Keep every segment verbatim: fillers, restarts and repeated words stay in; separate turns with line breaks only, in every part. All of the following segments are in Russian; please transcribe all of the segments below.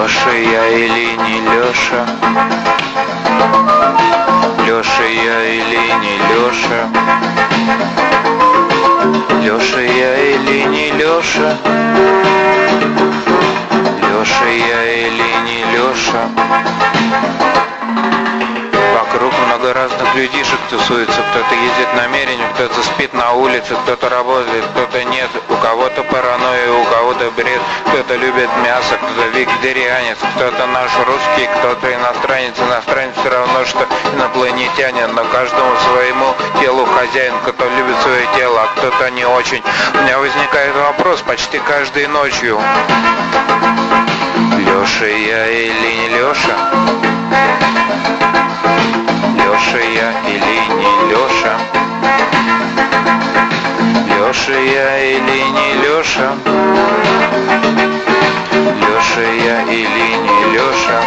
Леша я или не Леша? Леша я или не Леша? Леша я или не Леша? Леша я или не Леша? Вокруг много разных людишек тусуется. Кто-то ездит намеренно, кто-то спит на улице, кто-то работает, кто-то нет. У кого-то паранойя, у кого-то бред. Кто-то любит мясо, кто-то вегетарианец, кто-то наш русский, кто-то иностранец. Иностранец все равно, что инопланетянин, но каждому своему телу хозяин. Кто любит свое тело, а кто-то не очень. У меня возникает вопрос почти каждой ночью. Леша я или не Леша? Леша я или не Леша? Леша я или не Леша? Леша я или не Леша?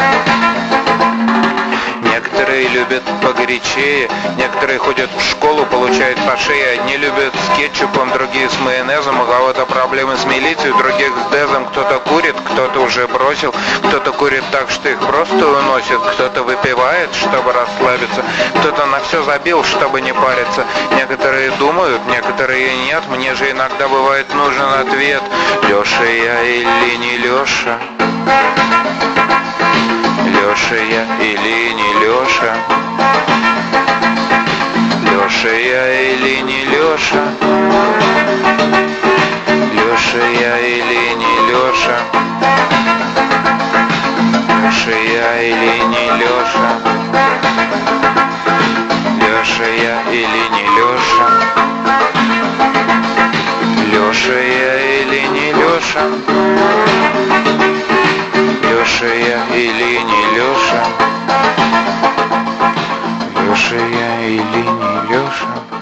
Некоторые любят погорячее, некоторые ходят в школу, получают по шее. Одни любят с кетчупом, другие с майонезом, у кого-то проблемы с милицией, у других с дезом. Кто-то курит, кто-то уже бросил, кто-то курит так, что их просто уносит, кто-то выпивает, чтобы расслабиться, кто-то на все забил, чтобы не париться. Некоторые думают, некоторые нет, мне же иногда бывает нужен ответ. Леша я или не Леша? Леша я или не Леша? Леша я или не Леша? Леша я или не Леша? Леша я или не Леша? Леша я или не Леша? Леша я или не Леша? Леша я или не Леша? Леша я или не Леша?